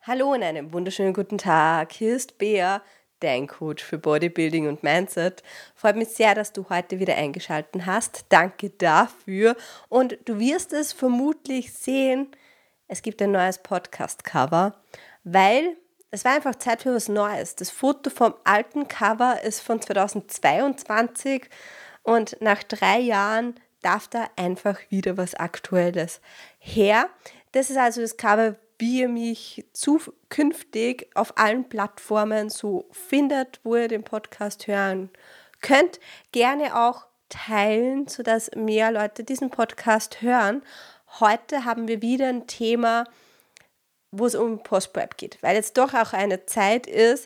Hallo und einen wunderschönen guten Tag. Hier ist Bea, dein Coach für Bodybuilding und Mindset. Freut mich sehr, dass du heute wieder eingeschaltet hast. Danke dafür. Und du wirst es vermutlich sehen, es gibt ein neues Podcast-Cover, weil es war einfach Zeit für was Neues. Das Foto vom alten Cover ist von 2022 und nach 3 Jahren darf da einfach wieder was Aktuelles her. Das ist also das Cover, wie ihr mich zukünftig auf allen Plattformen so findet, wo ihr den Podcast hören könnt. Gerne auch teilen, sodass mehr Leute diesen Podcast hören. Heute haben wir wieder ein Thema, wo es um Post-Prep geht, weil jetzt doch auch eine Zeit ist,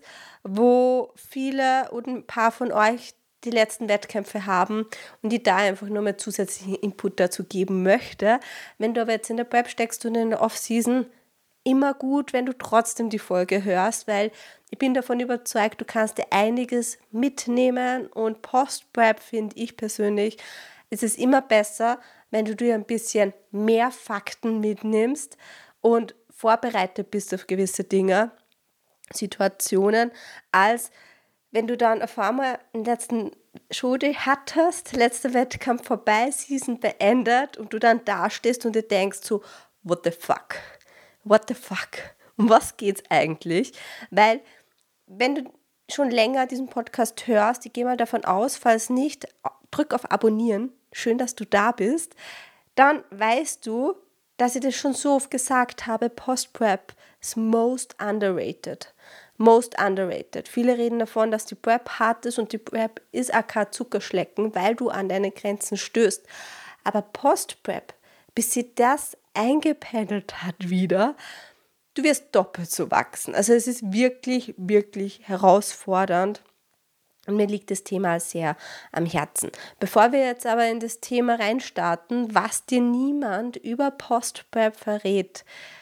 wo viele und ein paar von euch die letzten Wettkämpfe haben und die da einfach nur mehr zusätzlichen Input dazu geben möchte. Wenn du aber jetzt in der Prep steckst und in der Off-Season, immer gut, wenn du trotzdem die Folge hörst, weil ich bin davon überzeugt, du kannst dir einiges mitnehmen und Post-Prep finde ich persönlich, ist es immer besser, wenn du dir ein bisschen mehr Fakten mitnimmst und vorbereitet bist auf gewisse Dinge, Situationen, als wenn du dann auf einmal den letzten Showday hattest, letzter Wettkampf vorbei, Season beendet und du dann dastehst und dir denkst so, what the fuck? What the fuck? Um was geht's eigentlich? Weil, wenn du schon länger diesen Podcast hörst, ich gehe mal davon aus, falls nicht, drück auf Abonnieren, schön, dass du da bist, dann weißt du, dass ich das schon so oft gesagt habe, Post-Prep ist most underrated. Most underrated. Viele reden davon, dass die Prep hart ist und die Prep ist auch kein Zuckerschlecken, weil du an deine Grenzen stößt. Aber Post-Prep, bis sie das eingependelt hat wieder, du wirst doppelt so wachsen. Also es ist wirklich, wirklich herausfordernd und mir liegt das Thema sehr am Herzen. Bevor wir jetzt aber in das Thema reinstarten, was dir niemand über Post-Prep verrät,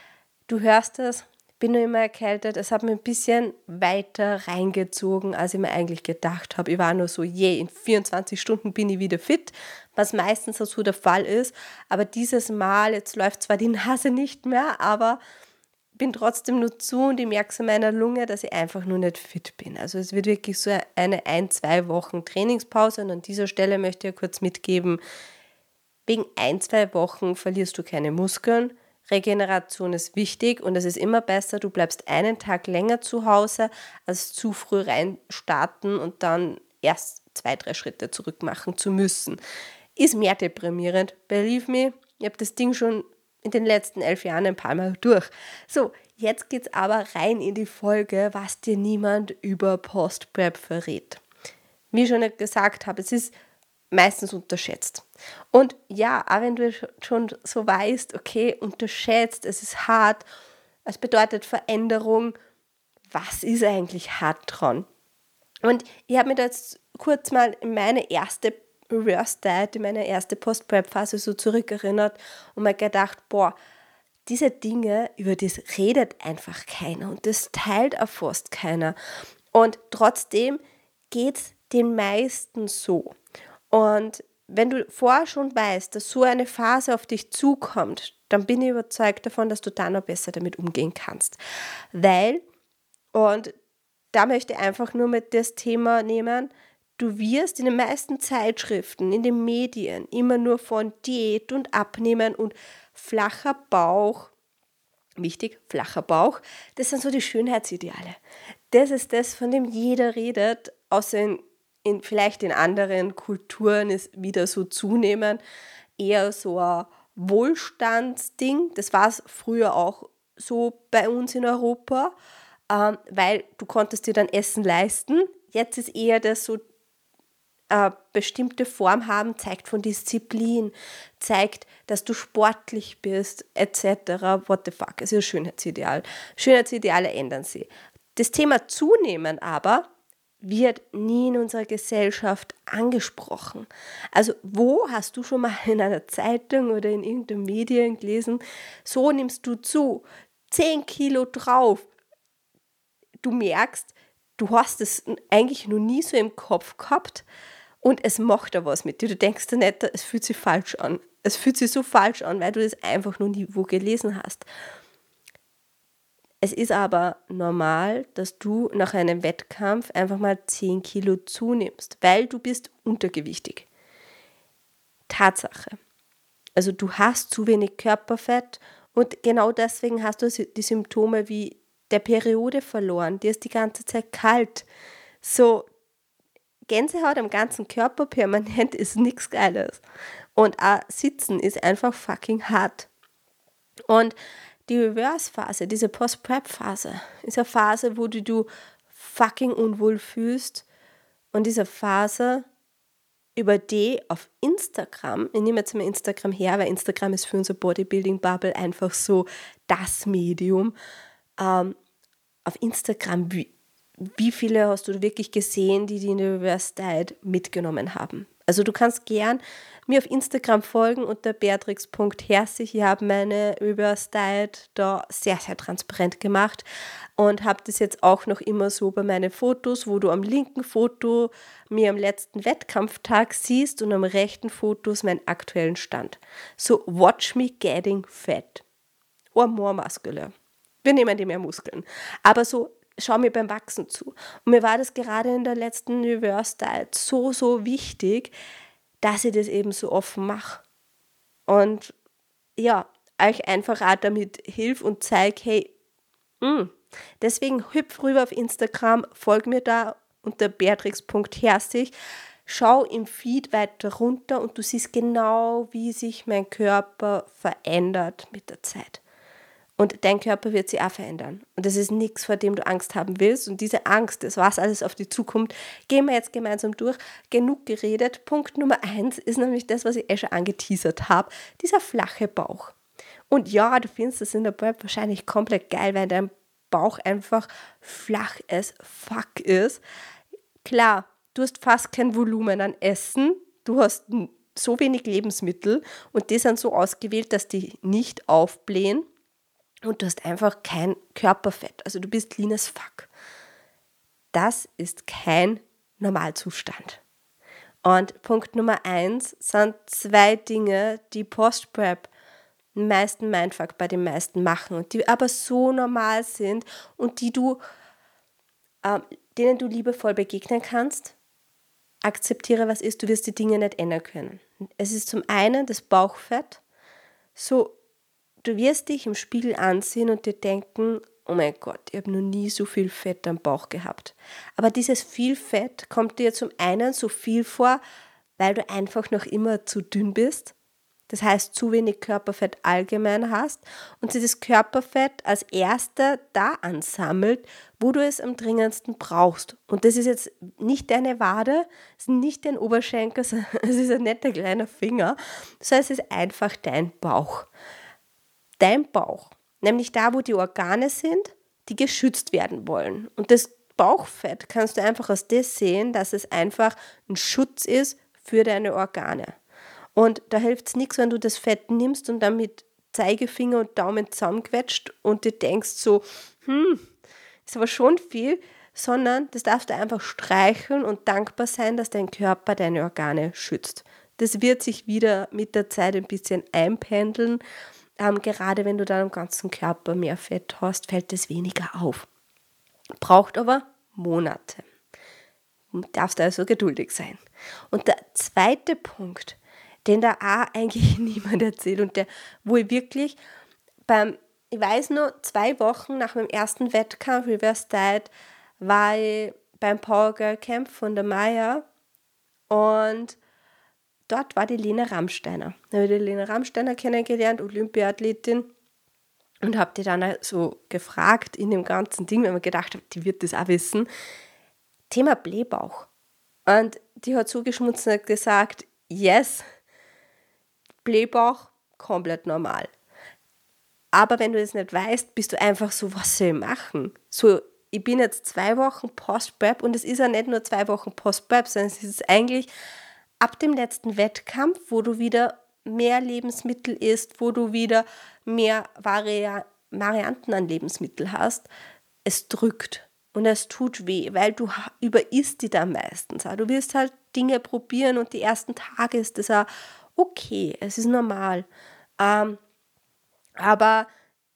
du hörst es, bin nur immer erkältet, es hat mir ein bisschen weiter reingezogen, als ich mir eigentlich gedacht habe. Ich war nur so, in 24 Stunden bin ich wieder fit, was meistens so der Fall ist. Aber dieses Mal, jetzt läuft zwar die Nase nicht mehr, aber bin trotzdem nur zu und ich merke es in meiner Lunge, dass ich einfach nur nicht fit bin. Also es wird wirklich so eine 1-2 Wochen Trainingspause und an dieser Stelle möchte ich kurz mitgeben, wegen 1-2 Wochen verlierst du keine Muskeln. Regeneration ist wichtig und es ist immer besser, du bleibst einen Tag länger zu Hause, als zu früh rein starten und dann erst 2-3 Schritte zurück machen zu müssen. Ist mehr deprimierend. Believe me, ich habe das Ding schon in den letzten 11 Jahren ein paar Mal durch. So, jetzt geht's aber rein in die Folge, was dir niemand über Post-Prep verrät. Wie ich schon gesagt habe, es ist meistens unterschätzt. Und ja, auch wenn du schon so weißt, okay, unterschätzt, es ist hart, es bedeutet Veränderung, was ist eigentlich hart dran? Und ich habe mir da jetzt kurz mal in meine erste Reverse Diet, in meine erste Post-Prep-Phase so zurückerinnert und mir gedacht, diese Dinge, über das redet einfach keiner und das teilt auch fast keiner. Und trotzdem geht es den meisten so. Und wenn du vorher schon weißt, dass so eine Phase auf dich zukommt, dann bin ich überzeugt davon, dass du dann noch besser damit umgehen kannst. Und da möchte ich einfach nur mit das Thema nehmen, du wirst in den meisten Zeitschriften, in den Medien immer nur von Diät und Abnehmen und flacher Bauch, wichtig, flacher Bauch, das sind so die Schönheitsideale. Das ist das, von dem jeder redet, außer vielleicht in anderen Kulturen ist wieder so zunehmend eher so ein Wohlstandsding. Das war es früher auch so bei uns in Europa, weil du konntest dir dann Essen leisten. Jetzt ist eher das so, bestimmte Form haben, zeigt von Disziplin, zeigt, dass du sportlich bist, etc. What the fuck, es ist ein Schönheitsideal. Schönheitsideale ändern sich. Das Thema Zunehmen aber wird nie in unserer Gesellschaft angesprochen. Also wo hast du schon mal in einer Zeitung oder in irgendeinem Medien gelesen, so nimmst du zu, 10 Kilo drauf. Du merkst, du hast es eigentlich noch nie so im Kopf gehabt und es macht da was mit dir. Du denkst dir nicht, es fühlt sich falsch an. Es fühlt sich so falsch an, weil du das einfach noch nie wo gelesen hast. Es ist aber normal, dass du nach einem Wettkampf einfach mal 10 Kilo zunimmst, weil du bist untergewichtig. Tatsache. Also du hast zu wenig Körperfett und genau deswegen hast du die Symptome wie der Periode verloren. Dir ist die ganze Zeit kalt. So Gänsehaut am ganzen Körper permanent ist nichts Geiles. Und auch Sitzen ist einfach fucking hart. Und die Reverse-Phase, diese Post-Prep-Phase, ist eine Phase, wo du fucking unwohl fühlst. Und diese Phase, über die auf Instagram, ich nehme jetzt mal Instagram her, weil Instagram ist für unsere Bodybuilding-Bubble einfach so das Medium. Auf Instagram, wie viele hast du wirklich gesehen, die in der Reverse Diet mitgenommen haben? Also du kannst gern mir auf Instagram folgen unter beatrix.herzig. Ich habe meine Reverse Diet da sehr, sehr transparent gemacht und habe das jetzt auch noch immer so bei meinen Fotos, wo du am linken Foto mir am letzten Wettkampftag siehst und am rechten Foto ist meinen aktuellen Stand. So, watch me getting fat or more muscular. Wir nehmen die mehr Muskeln. Aber so, schau mir beim Wachsen zu. Und mir war das gerade in der letzten Reverse Diet so, so wichtig, dass ich das eben so offen mache. Und ja, euch einfach auch damit hilf und zeige, hey, deswegen hüpf rüber auf Instagram, folg mir da unter beatrix.herzig, schau im Feed weiter runter und du siehst genau, wie sich mein Körper verändert mit der Zeit. Und dein Körper wird sich auch verändern. Und das ist nichts, vor dem du Angst haben willst. Und diese Angst, das was alles auf dich zukommt, gehen wir jetzt gemeinsam durch. Genug geredet. Punkt Nummer 1 ist nämlich das, was ich schon angeteasert habe. Dieser flache Bauch. Und ja, du findest das in der Prep wahrscheinlich komplett geil, weil dein Bauch einfach flach as fuck ist. Klar, du hast fast kein Volumen an Essen. Du hast so wenig Lebensmittel und die sind so ausgewählt, dass die nicht aufblähen. Und du hast einfach kein Körperfett. Also du bist lean as fuck. Das ist kein Normalzustand. Und Punkt Nummer 1 sind 2 Dinge, die Post-Prep den meisten Mindfuck bei den meisten machen und die aber so normal sind und denen du liebevoll begegnen kannst. Akzeptiere, was ist, du wirst die Dinge nicht ändern können. Es ist zum einen das Bauchfett. So, du wirst dich im Spiegel ansehen und dir denken, oh mein Gott, ich habe noch nie so viel Fett am Bauch gehabt. Aber dieses viel Fett kommt dir zum einen so viel vor, weil du einfach noch immer zu dünn bist. Das heißt, zu wenig Körperfett allgemein hast und dieses Körperfett als erster da ansammelt, wo du es am dringendsten brauchst. Und das ist jetzt nicht deine Wade, es ist nicht dein Oberschenkel, es ist ein netter kleiner Finger, sondern es ist einfach dein Bauch. Dein Bauch, nämlich da, wo die Organe sind, die geschützt werden wollen. Und das Bauchfett kannst du einfach aus das sehen, dass es einfach ein Schutz ist für deine Organe. Und da hilft es nichts, wenn du das Fett nimmst und dann mit Zeigefinger und Daumen zusammenquetscht und dir denkst so, ist aber schon viel, sondern das darfst du einfach streicheln und dankbar sein, dass dein Körper deine Organe schützt. Das wird sich wieder mit der Zeit ein bisschen einpendeln. Gerade wenn du dann am ganzen Körper mehr Fett hast, fällt es weniger auf. Braucht aber Monate. Du darfst also geduldig sein. Und der zweite Punkt, den da auch eigentlich niemand erzählt und wo ich wirklich ich weiß nur, 2 Wochen nach meinem ersten Wettkampf, Reverse Diet, war ich beim Power Girl Camp von der Maya und dort war die Lena Rammsteiner. Da habe ich die Lena Rammsteiner kennengelernt, Olympiathletin, und habe die dann so gefragt in dem ganzen Ding, weil ich mir gedacht habe, die wird das auch wissen, Thema Blähbauch. Und die hat so geschmunzelt und hat gesagt, yes, Blähbauch, komplett normal. Aber wenn du das nicht weißt, bist du einfach so, was soll ich machen? So, ich bin jetzt 2 Wochen Post-Prep und es ist ja nicht nur 2 Wochen Post-Prep, sondern es ist eigentlich ab dem letzten Wettkampf, wo du wieder mehr Lebensmittel isst, wo du wieder mehr Varianten an Lebensmitteln hast. Es drückt und es tut weh, weil du überisst die dann meistens. Du wirst halt Dinge probieren und die ersten Tage ist das auch okay, es ist normal. Aber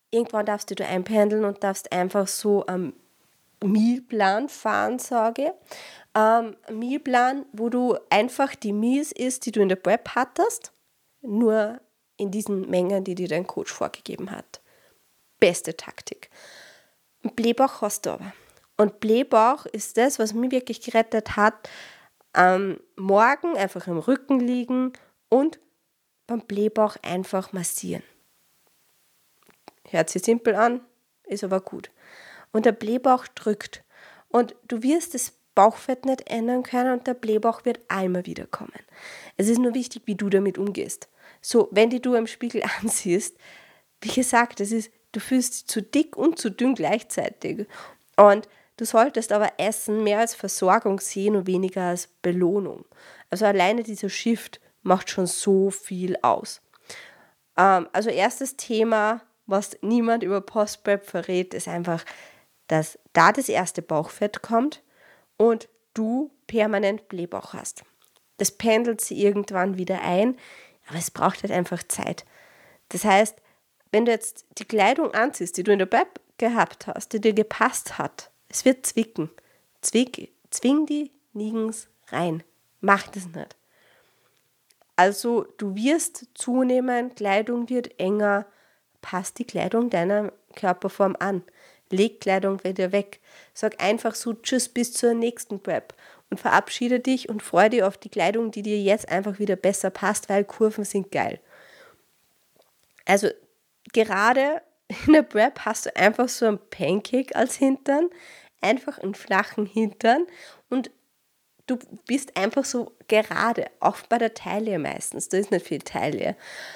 irgendwann darfst du einpendeln und darfst einfach so am Mealplan fahren, sage ich. Mealplan, wo du einfach die Meals isst, die du in der Prep hattest, nur in diesen Mengen, die dir dein Coach vorgegeben hat. Beste Taktik. Blähbauch hast du aber. Und Blähbauch ist das, was mich wirklich gerettet hat, am Morgen einfach im Rücken liegen und beim Blähbauch einfach massieren. Hört sich simpel an, ist aber gut. Und der Blähbauch drückt. Und du wirst das Bauchfett nicht ändern können und der Blähbauch wird einmal wiederkommen. Es ist nur wichtig, wie du damit umgehst. So, wenn du im Spiegel ansiehst, wie gesagt, du fühlst dich zu dick und zu dünn gleichzeitig. Und du solltest aber Essen mehr als Versorgung sehen und weniger als Belohnung. Also alleine dieser Shift macht schon so viel aus. Also erstes Thema, was niemand über Post-Prep verrät, ist einfach, dass da das erste Bauchfett kommt und du permanent Blähbauch hast. Das pendelt sich irgendwann wieder ein, aber es braucht halt einfach Zeit. Das heißt, wenn du jetzt die Kleidung anziehst, die du in der Prep gehabt hast, die dir gepasst hat, es wird zwicken. Zwing die nirgends rein. Mach das nicht. Also du wirst zunehmen, Kleidung wird enger, passt die Kleidung deiner Körperform an. Leg Kleidung wieder weg. Sag einfach so Tschüss bis zur nächsten Prep und verabschiede dich und freue dich auf die Kleidung, die dir jetzt einfach wieder besser passt, weil Kurven sind geil. Also gerade in der Prep hast du einfach so ein Pancake als Hintern, einfach einen flachen Hintern und du bist einfach so gerade, auch bei der Taille meistens, da ist nicht viel Taille.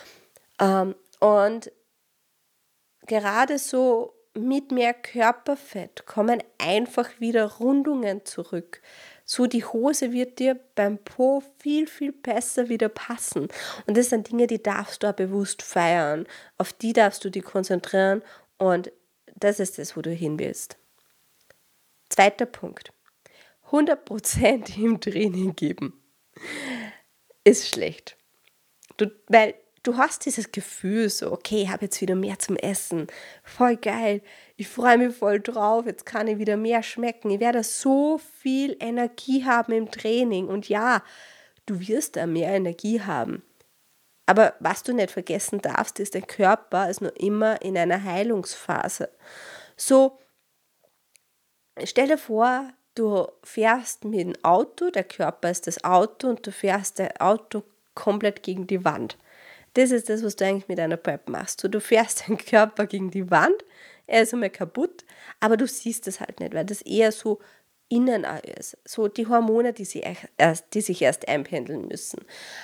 Und gerade so mit mehr Körperfett kommen einfach wieder Rundungen zurück. So die Hose wird dir beim Po viel, viel besser wieder passen. Und das sind Dinge, die darfst du auch bewusst feiern. Auf die darfst du dich konzentrieren und das ist das, wo du hin willst. Zweiter Punkt. 100% im Training geben ist schlecht. Weil du hast dieses Gefühl so, okay, ich habe jetzt wieder mehr zum Essen. Voll geil. Ich freue mich voll drauf. Jetzt kann ich wieder mehr schmecken. Ich werde so viel Energie haben im Training. Und ja, du wirst da mehr Energie haben. Aber was du nicht vergessen darfst, ist, dein Körper ist noch immer in einer Heilungsphase. So, stell dir vor, du fährst mit dem Auto, der Körper ist das Auto und du fährst das Auto komplett gegen die Wand. Das ist das, was du eigentlich mit einer Prep machst. So, du fährst deinen Körper gegen die Wand, er ist einmal kaputt, aber du siehst es halt nicht, weil das eher so innen ist. So die Hormone, die sich erst einpendeln müssen.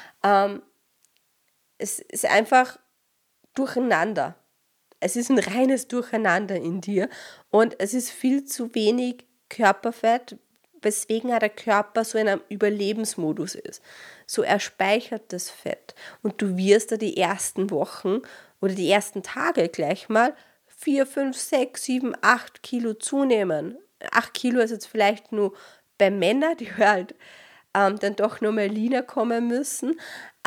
Es ist einfach durcheinander. Es ist ein reines Durcheinander in dir und es ist viel zu wenig Körperfett, weswegen der Körper so in einem Überlebensmodus ist. So er speichert das Fett und du wirst da die ersten Wochen oder die ersten Tage gleich mal 4, 5, 6, 7, 8 Kilo zunehmen. 8 Kilo ist jetzt vielleicht nur bei Männern, die halt dann doch noch mal leaner kommen müssen.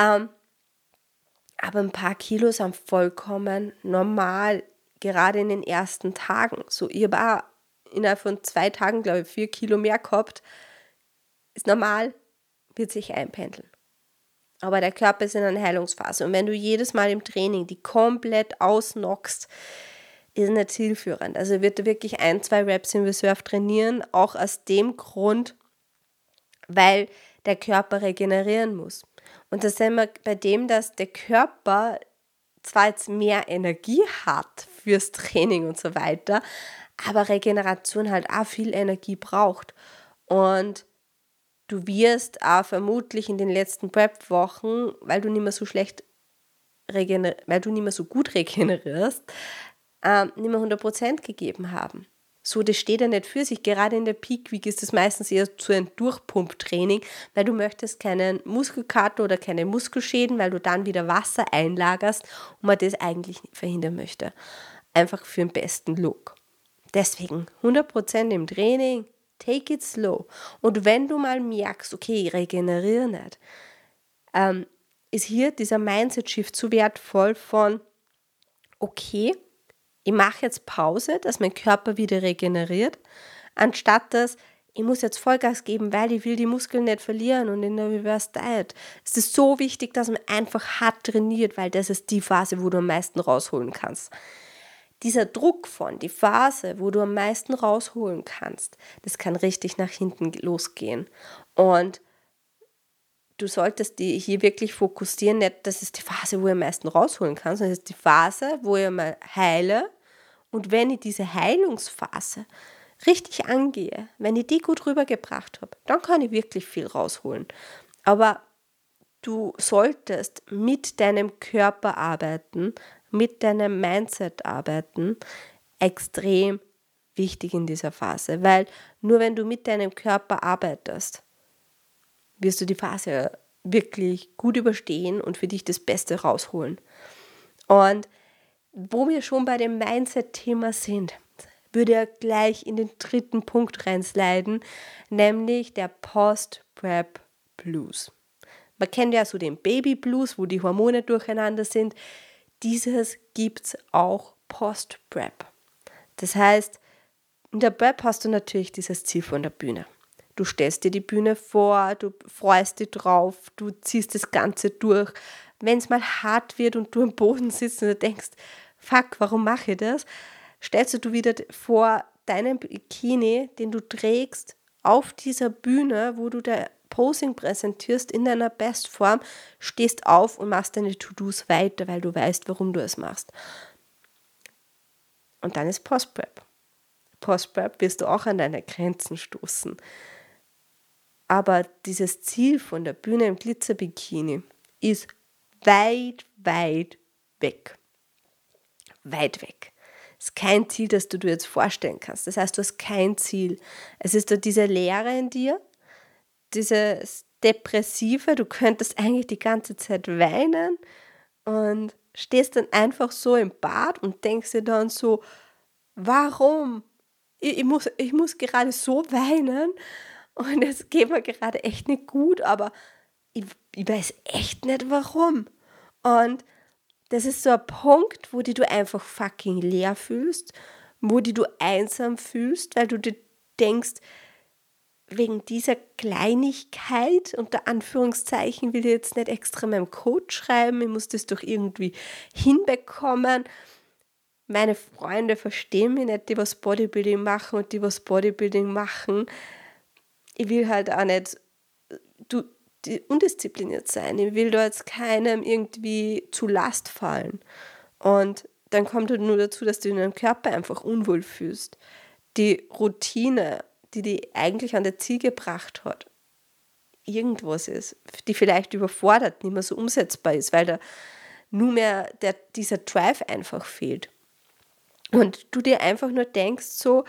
Aber ein paar Kilo sind vollkommen normal, gerade in den ersten Tagen. So, ich habe auch innerhalb von 2 Tagen, glaube ich, 4 Kilo mehr gehabt. Ist normal, wird sich einpendeln. Aber der Körper ist in einer Heilungsphase. Und wenn du jedes Mal im Training die komplett ausnockst, ist nicht zielführend. Also wird er wirklich 1, 2 Reps in Reserve trainieren, auch aus dem Grund, weil der Körper regenerieren muss. Und da sind wir bei dem, dass der Körper zwar jetzt mehr Energie hat fürs Training und so weiter, aber Regeneration halt auch viel Energie braucht. Und du wirst auch vermutlich in den letzten Prep-Wochen, weil du nicht mehr so gut regenerierst, nicht mehr 100% gegeben haben. So, das steht ja nicht für sich. Gerade in der Peak Week ist das meistens eher so ein Durchpumptraining, weil du möchtest keinen Muskelkater oder keine Muskelschäden, weil du dann wieder Wasser einlagerst und man das eigentlich verhindern möchte. Einfach für den besten Look. Deswegen 100% im Training, take it slow. Und wenn du mal merkst, okay, ich regeneriere nicht, ist hier dieser Mindset-Shift so wertvoll von, okay, Ich mache jetzt Pause, dass mein Körper wieder regeneriert, anstatt dass ich muss jetzt Vollgas geben, weil ich will die Muskeln nicht verlieren und in der Reverse Diet. Es ist so wichtig, dass man einfach hart trainiert, weil das ist die Phase, wo du am meisten rausholen kannst. Dieser Druck von, die Phase, wo du am meisten rausholen kannst, das kann richtig nach hinten losgehen. Und du solltest dich hier wirklich fokussieren, nicht, das ist die Phase, wo ich am meisten rausholen kann, sondern das ist die Phase, wo ich mal heile. Und wenn ich diese Heilungsphase richtig angehe, wenn ich die gut rübergebracht habe, dann kann ich wirklich viel rausholen. Aber du solltest mit deinem Körper arbeiten, mit deinem Mindset arbeiten, extrem wichtig in dieser Phase, weil nur wenn du mit deinem Körper arbeitest, wirst du die Phase wirklich gut überstehen und für dich das Beste rausholen. Und wo wir schon bei dem Mindset-Thema sind, würde er gleich in den 3. Punkt reinsliden, nämlich der Post-Prep Blues. Man kennt ja so den Baby Blues, wo die Hormone durcheinander sind. Dieses gibt es auch Post-Prep. Das heißt, in der Prep hast du natürlich dieses Ziel von der Bühne. Du stellst dir die Bühne vor, du freust dich drauf, du ziehst das Ganze durch. Wenn es mal hart wird und du am Boden sitzt und du denkst, fuck, warum mache ich das? Stellst du wieder vor deinen Bikini, den du trägst, auf dieser Bühne, wo du der Posing präsentierst in deiner Bestform, stehst auf und machst deine To-Dos weiter, weil du weißt, warum du es machst. Und dann ist Post-Prep. Post-Prep wirst du auch an deine Grenzen stoßen. Aber dieses Ziel von der Bühne im Glitzerbikini ist weit, weit weg. Weit weg. Es ist kein Ziel, das du dir jetzt vorstellen kannst. Das heißt, du hast kein Ziel. Es ist da diese Leere in dir, dieses Depressive, du könntest eigentlich die ganze Zeit weinen und stehst dann einfach so im Bad und denkst dir dann so, warum? Ich muss gerade so weinen und es geht mir gerade echt nicht gut, aber ich weiß echt nicht warum. Und das ist so ein Punkt, wo du einfach fucking leer fühlst, wo du einsam fühlst, weil du dir denkst, wegen dieser Kleinigkeit, unter Anführungszeichen, will ich jetzt nicht extra meinem Coach schreiben, ich muss das doch irgendwie hinbekommen. Meine Freunde verstehen mich nicht, die was Bodybuilding machen und die was Bodybuilding machen. Ich will halt auch nicht undiszipliniert sein. Ich will da jetzt keinem irgendwie zu Last fallen. Und dann kommt halt nur dazu, dass du in deinem Körper einfach unwohl fühlst. Die Routine, die dich eigentlich an das Ziel gebracht hat, irgendwas ist, die vielleicht überfordert, nicht mehr so umsetzbar ist, weil da nur mehr dieser Drive einfach fehlt. Und du dir einfach nur denkst so,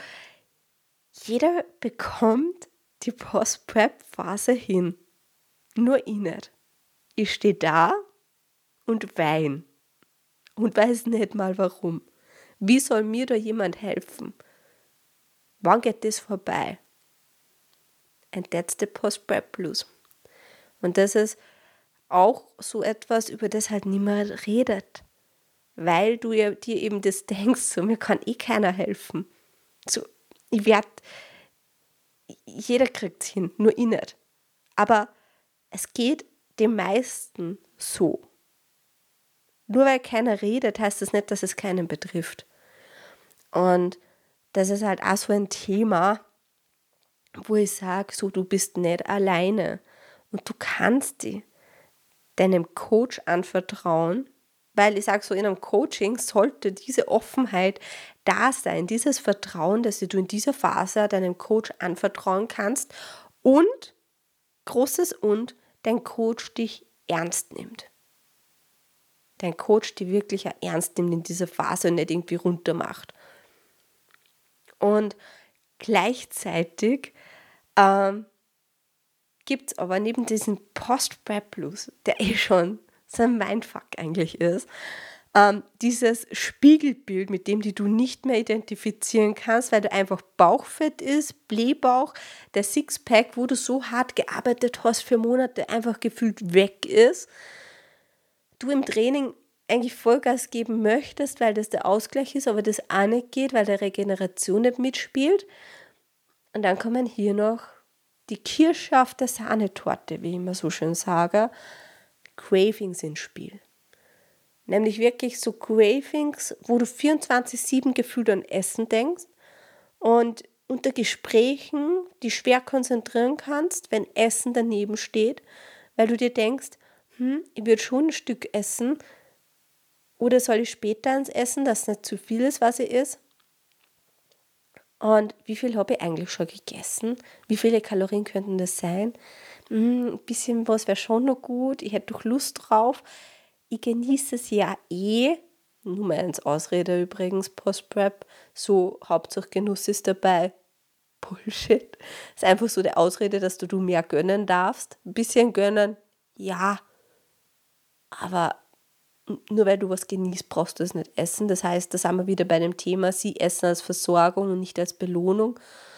jeder bekommt die Post-Prep-Phase hin. Nur ich nicht. Ich stehe da und weine und weiß nicht mal warum. Wie soll mir da jemand helfen? Wann geht das vorbei? And that's the Post-Prep Blues. Und das ist auch so etwas, über das halt niemand redet. Weil du dir eben das denkst, so, mir kann keiner helfen. So, jeder kriegt es hin, nur ich nicht. Aber es geht den meisten so. Nur weil keiner redet, heißt das nicht, dass es keinen betrifft. Und das ist halt auch so ein Thema, wo ich sage, so, du bist nicht alleine. Und du kannst dich deinem Coach anvertrauen, weil ich sage so, in einem Coaching sollte diese Offenheit da sein, dieses Vertrauen, dass du in dieser Phase deinem Coach anvertrauen kannst und, großes Und, dein Coach dich ernst nimmt. Dein Coach dich wirklich ernst nimmt in dieser Phase und nicht irgendwie runtermacht. Und gleichzeitig gibt es aber neben diesem Post-Prep Blues, der schon so ein Mindfuck eigentlich ist, dieses Spiegelbild, mit dem du nicht mehr identifizieren kannst, weil du einfach Bauchfett ist, Blähbauch, der Sixpack, wo du so hart gearbeitet hast für Monate, einfach gefühlt weg ist. Du im Training eigentlich Vollgas geben möchtest, weil das der Ausgleich ist, aber das auch nicht geht, weil der Regeneration nicht mitspielt. Und dann kommen hier noch die Kirsche auf der Sahnetorte, wie ich immer so schön sage, Cravings ins Spiel. Nämlich wirklich so Cravings, wo du 24/7 gefühlt an Essen denkst und unter Gesprächen dich schwer konzentrieren kannst, wenn Essen daneben steht, weil du dir denkst, ich würde schon ein Stück essen oder soll ich später ans Essen, dass es nicht zu viel ist, was ich esse. Und wie viel habe ich eigentlich schon gegessen? Wie viele Kalorien könnten das sein? Ein bisschen was wäre schon noch gut. Ich hätte doch Lust drauf. Ich genieße es ja Nummer 1 Ausrede übrigens, Post-Prep. So, Hauptsache Genuss ist dabei. Bullshit. Ist einfach so die Ausrede, dass du mehr gönnen darfst. Ein bisschen gönnen, ja. Aber nur weil du was genießt, brauchst du es nicht essen. Das heißt, da sind wir wieder bei dem Thema, sie essen als Versorgung und nicht als Belohnung.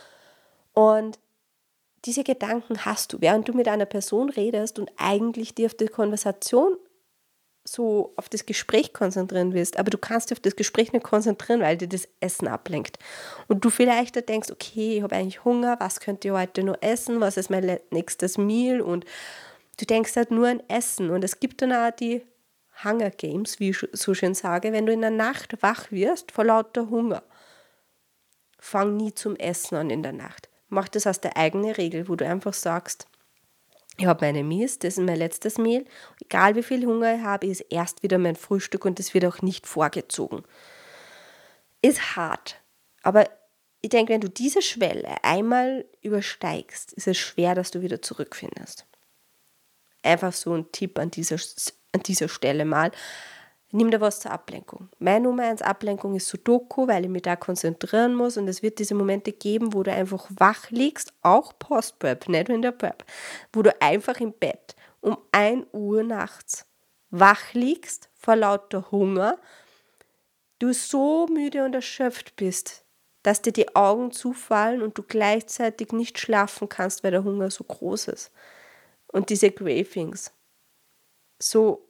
Und diese Gedanken hast du, während du mit einer Person redest und eigentlich dir auf die Konversation so auf das Gespräch konzentrieren willst, aber du kannst dich auf das Gespräch nicht konzentrieren, weil dir das Essen ablenkt. Und du vielleicht da denkst, okay, ich habe eigentlich Hunger, was könnte ich heute noch essen, was ist mein nächstes Meal? Und du denkst halt nur an Essen. Und es gibt dann auch die Hunger Games, wie ich so schön sage, wenn du in der Nacht wach wirst vor lauter Hunger. Fang nie zum Essen an in der Nacht. Mach das als der eigene Regel, wo du einfach sagst, ich habe meine Meals, das ist mein letztes Meal. Egal wie viel Hunger ich habe, ist erst wieder mein Frühstück und das wird auch nicht vorgezogen. Ist hart, aber ich denke, wenn du diese Schwelle einmal übersteigst, ist es schwer, dass du wieder zurückfindest. Einfach so ein Tipp an dieser Stelle mal. Nimm dir was zur Ablenkung. Meine Nummer 1 Ablenkung ist Sudoku, weil ich mich da konzentrieren muss und es wird diese Momente geben, wo du einfach wach liegst, auch Post-Prep, nicht in der Prep, wo du einfach im Bett um 1 Uhr nachts wach liegst vor lauter Hunger, du so müde und erschöpft bist, dass dir die Augen zufallen und du gleichzeitig nicht schlafen kannst, weil der Hunger so groß ist. Und diese Cravings. So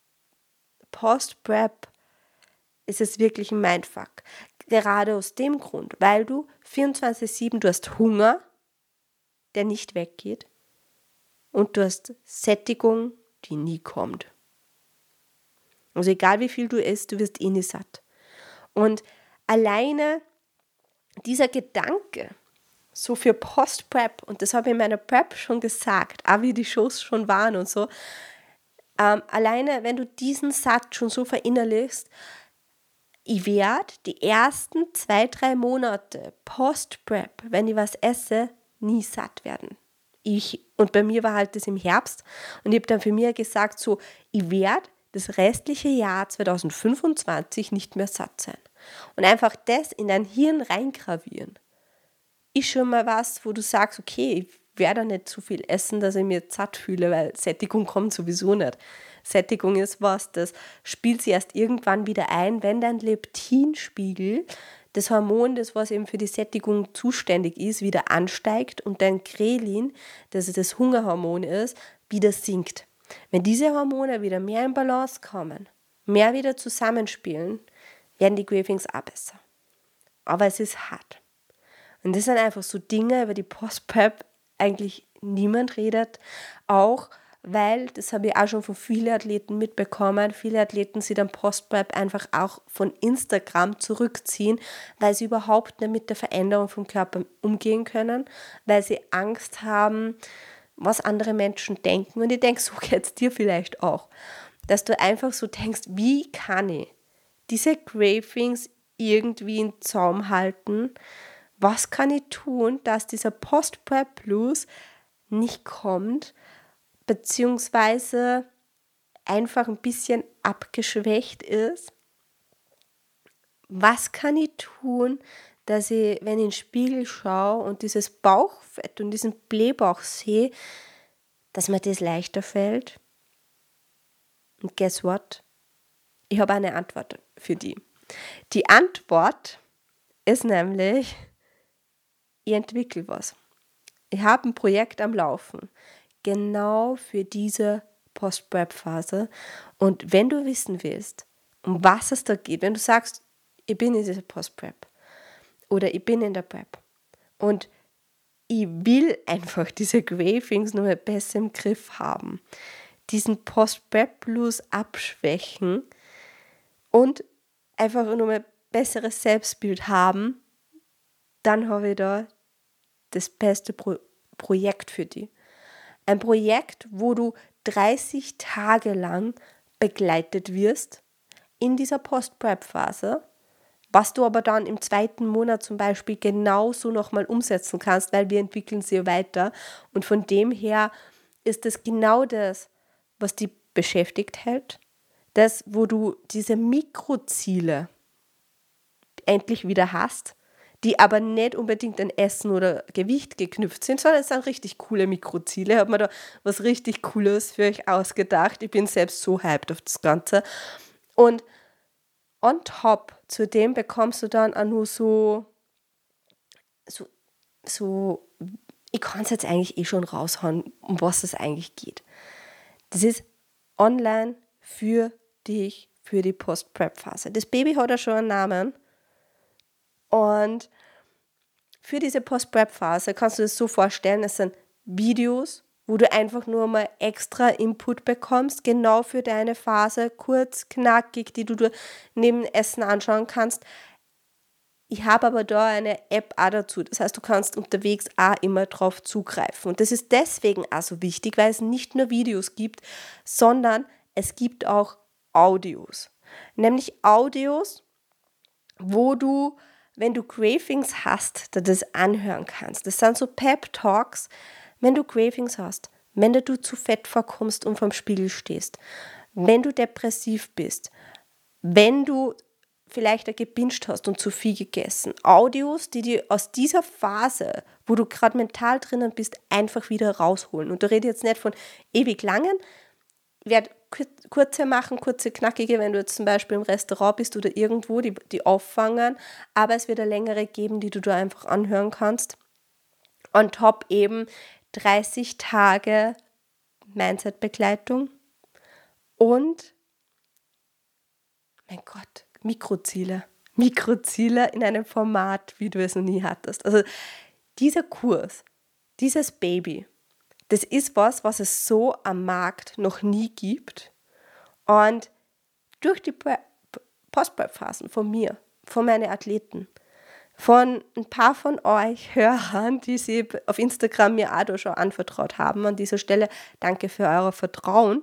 Post-Prep ist es wirklich ein Mindfuck. Gerade aus dem Grund, weil du 24/7, du hast Hunger, der nicht weggeht und du hast Sättigung, die nie kommt. Also egal wie viel du isst, du wirst nie satt. Und alleine dieser Gedanke, so für Post-Prep, und das habe ich in meiner Prep schon gesagt, auch wie die Shows schon waren und so, alleine wenn du diesen Satz schon so verinnerlichst, ich werde die ersten 2-3 Monate Post-Prep, wenn ich was esse, nie satt werden. Und bei mir war halt das im Herbst und ich habe dann für mich gesagt, so, ich werde das restliche Jahr 2025 nicht mehr satt sein. Und einfach das in dein Hirn reingravieren, ist schon mal was, wo du sagst, okay, ich werde nicht zu viel essen, dass ich mich satt fühle, weil Sättigung kommt sowieso nicht. Sättigung ist was, das spielt sich erst irgendwann wieder ein, wenn dein Leptinspiegel, das Hormon, das was eben für die Sättigung zuständig ist, wieder ansteigt und dein Grelin, das das Hungerhormon ist, wieder sinkt. Wenn diese Hormone wieder mehr in Balance kommen, mehr wieder zusammenspielen, werden die Cravings auch besser. Aber es ist hart. Und das sind einfach so Dinge, über die Post-Prep eigentlich niemand redet. Auch weil, das habe ich auch schon von vielen Athleten mitbekommen, viele Athleten sich dann Post-Prep einfach auch von Instagram zurückziehen, weil sie überhaupt nicht mit der Veränderung vom Körper umgehen können, weil sie Angst haben, was andere Menschen denken. Und ich denke, so geht es dir vielleicht auch, dass du einfach so denkst, wie kann ich diese Cravings irgendwie in Zaum halten? Was kann ich tun, dass dieser Post-Prep-Blues nicht kommt, beziehungsweise einfach ein bisschen abgeschwächt ist? Was kann ich tun, dass ich, wenn ich in den Spiegel schaue und dieses Bauchfett und diesen Blähbauch sehe, dass mir das leichter fällt? Und guess what? Ich habe eine Antwort für die. Die Antwort ist nämlich, ich entwickle was. Ich habe ein Projekt am Laufen, genau für diese Post-Prep-Phase. Und wenn du wissen willst, um was es da geht, wenn du sagst, ich bin in dieser Post-Prep oder ich bin in der Prep und ich will einfach diese Cravings noch mal besser im Griff haben, diesen Post-Prep-Blues abschwächen und einfach noch mal besseres Selbstbild haben, dann habe ich da das beste Projekt für dich. Ein Projekt, wo du 30 Tage lang begleitet wirst in dieser Post-Prep-Phase, was du aber dann im 2. Monat zum Beispiel genauso nochmal umsetzen kannst, weil wir entwickeln sie weiter. Und von dem her ist es genau das, was dich beschäftigt hält. Das, wo du diese Mikroziele endlich wieder hast, die aber nicht unbedingt an Essen oder Gewicht geknüpft sind, sondern es sind richtig coole Mikroziele. Ich habe mir da was richtig Cooles für euch ausgedacht. Ich bin selbst so hyped auf das Ganze. Und on top zu dem bekommst du dann auch nur so ich kann es jetzt eigentlich eh schon raushauen, um was es eigentlich geht. Das ist online für dich, für die Post-Prep-Phase. Das Baby hat ja schon einen Namen. Und für diese Post-Prep-Phase kannst du dir das so vorstellen, es sind Videos, wo du einfach nur mal extra Input bekommst, genau für deine Phase, kurz, knackig, die du neben Essen anschauen kannst. Ich habe aber da eine App auch dazu, das heißt, du kannst unterwegs auch immer drauf zugreifen. Und das ist deswegen auch so wichtig, weil es nicht nur Videos gibt, sondern es gibt auch Audios. Nämlich Audios, wo du, wenn du Cravings hast, das anhören kannst. Das sind so Pep-Talks, wenn du Cravings hast, wenn du zu Fett vorkommst und vorm Spiegel stehst, wenn du depressiv bist, wenn du vielleicht gebinged hast und zu viel gegessen. Audios, die dir aus dieser Phase, wo du gerade mental drinnen bist, einfach wieder rausholen. Und da rede ich jetzt nicht von ewig langen. Ich werde kurze machen, kurze, knackige, wenn du jetzt zum Beispiel im Restaurant bist oder irgendwo, die auffangen. Aber es wird eine längere geben, die du da einfach anhören kannst. On top eben 30 Tage Mindset-Begleitung und, mein Gott, Mikroziele in einem Format, wie du es noch nie hattest. Also dieser Kurs, dieses Baby, das ist was es so am Markt noch nie gibt. Und durch die Post-Prep-Phasen von mir, von meinen Athleten, von ein paar von euch Hörern, die sie auf Instagram mir auch schon anvertraut haben, an dieser Stelle danke für euer Vertrauen,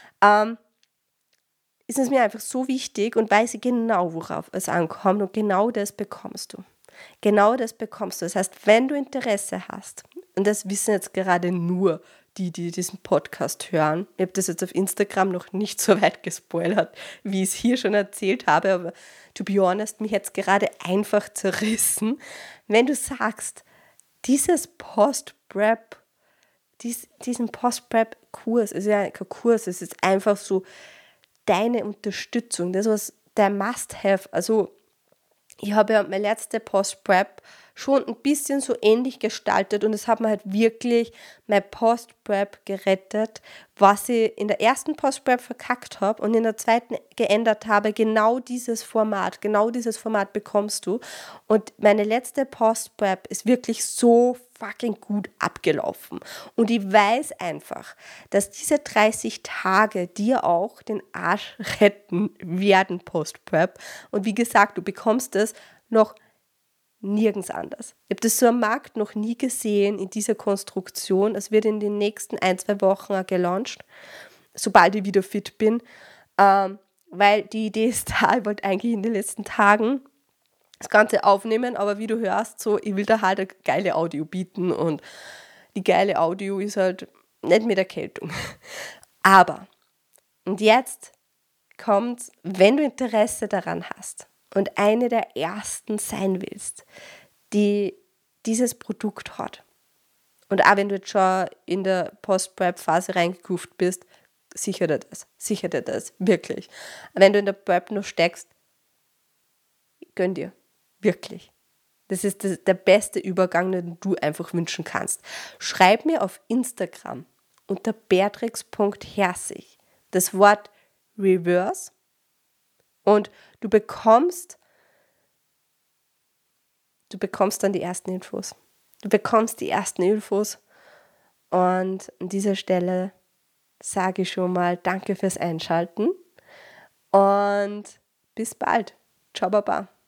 ist es mir einfach so wichtig und weiß ich genau, worauf es ankommt und genau das bekommst du. Genau das bekommst du. Das heißt, wenn du Interesse hast, und das wissen jetzt gerade nur die diesen Podcast hören, ich habe das jetzt auf Instagram noch nicht so weit gespoilert, wie ich es hier schon erzählt habe, aber to be honest, mich hat es gerade einfach zerrissen. Wenn du sagst, dieses Post-Prep, diesen Post-Prep-Kurs, ist ja kein Kurs, es ist einfach so deine Unterstützung, das was dein Must-Have, also ich habe ja meine letzte Post-Prep schon ein bisschen so ähnlich gestaltet und es hat mir halt wirklich mein Post-Prep gerettet, was ich in der ersten Post-Prep verkackt habe und in der zweiten geändert habe. Genau dieses Format bekommst du. Und meine letzte Post-Prep ist wirklich so fucking gut abgelaufen. Und ich weiß einfach, dass diese 30 Tage dir auch den Arsch retten werden Post-Prep. Und wie gesagt, du bekommst es noch nirgends anders. Ich habe das so am Markt noch nie gesehen in dieser Konstruktion. Es wird in den nächsten 1-2 Wochen auch gelauncht, sobald ich wieder fit bin. Weil die Idee ist da, ich wollte eigentlich in den letzten Tagen das Ganze aufnehmen, aber wie du hörst, so, ich will da halt eine geile Audio bieten und die geile Audio ist halt nicht mit Erkältung. Aber, und jetzt kommt, wenn du Interesse daran hast und eine der ersten sein willst, die dieses Produkt hat, und auch wenn du jetzt schon in der Post-Prep-Phase reingekuft bist, sicher dir das, wirklich. Wenn du in der Prep noch steckst, gönn dir. Wirklich. Das ist der beste Übergang, den du einfach wünschen kannst. Schreib mir auf Instagram unter beatrix.herzig das Wort Reverse und du bekommst dann die ersten Infos. Du bekommst die ersten Infos und an dieser Stelle sage ich schon mal danke fürs Einschalten und bis bald. Ciao, Baba.